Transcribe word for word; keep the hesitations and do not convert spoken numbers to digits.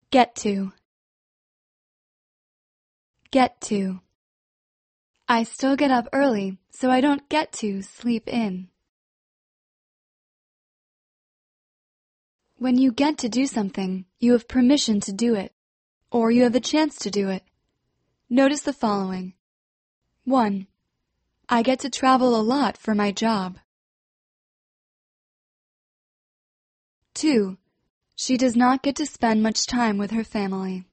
Get to. Get to. I still get up early, so I don't get to sleep in. When you get to do something, you have permission to do it, or you have a chance to do it. Notice the following. one. I get to travel a lot for my job. two. She does not get to spend much time with her family.